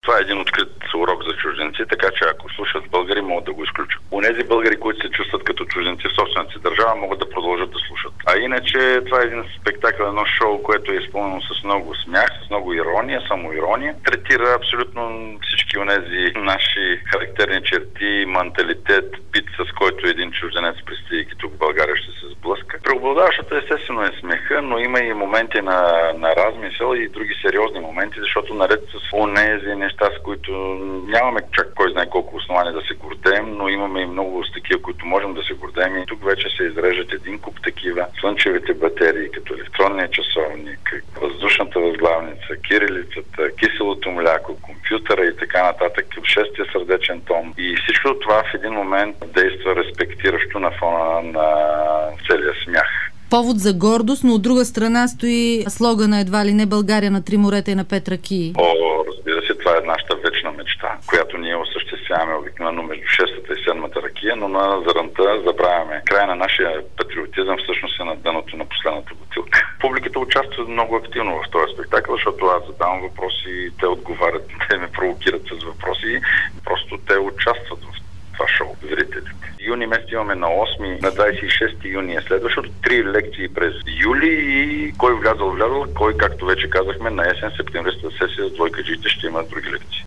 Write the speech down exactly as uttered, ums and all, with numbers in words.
Това е един открит урок за чужденци, така че ако слушат българи, могат да го изключат. Онези българи, които се чувстват като чужденци в собствената си държава, могат да продължат да слушат. А иначе това е един спектакъл, едно шоу, което е изпълнено с много смях, с много ирония, самоирония. Третира абсолютно всички онези наши характерни черти, менталитет, бит, с който един чужденец, пристигайки тук в България, ще се сблъска. Преобладаващата естествено е смеха, но има и моменти на, на размисъл и други сериозни моменти, защото наред с онези неща, с които нямаме чак кой знае колко основания да се гордеем, но имаме и много с такива, които можем да се гордеем. И тук вече се изрежат един куп такива. Слънчевите батерии, като електронния часовник, въздушната възглавница, кирилицата, киселото мляко, компютъра и така нататък, шестия сърдечен том. И всичко това в един момент действа респектиращо на фона на целия смях. Повод за гордост, но от друга страна стои слогана едва ли не България на три морета и на пет ракии. О, разбира се, това е нашата вечна мечта, която ние осъществяваме обикновено между шестата и седмата ракия, но на заранта забравяме. Край на нашия патриотизъм всъщност е на дъното на последната бутилка. Публиката участва много активно в този спектакъл, защото аз задавам въпроси, те отговарят, те ме провокират с въпроси, просто те участват в това шоу, зрителите. Юни месец имаме на осми, на двадесет и шести юни е следващото, три лекции през юли и кой влязал, влязал, кой, както вече казахме, на есен септемвристата сесия с двойкаджиите ще има други лекции.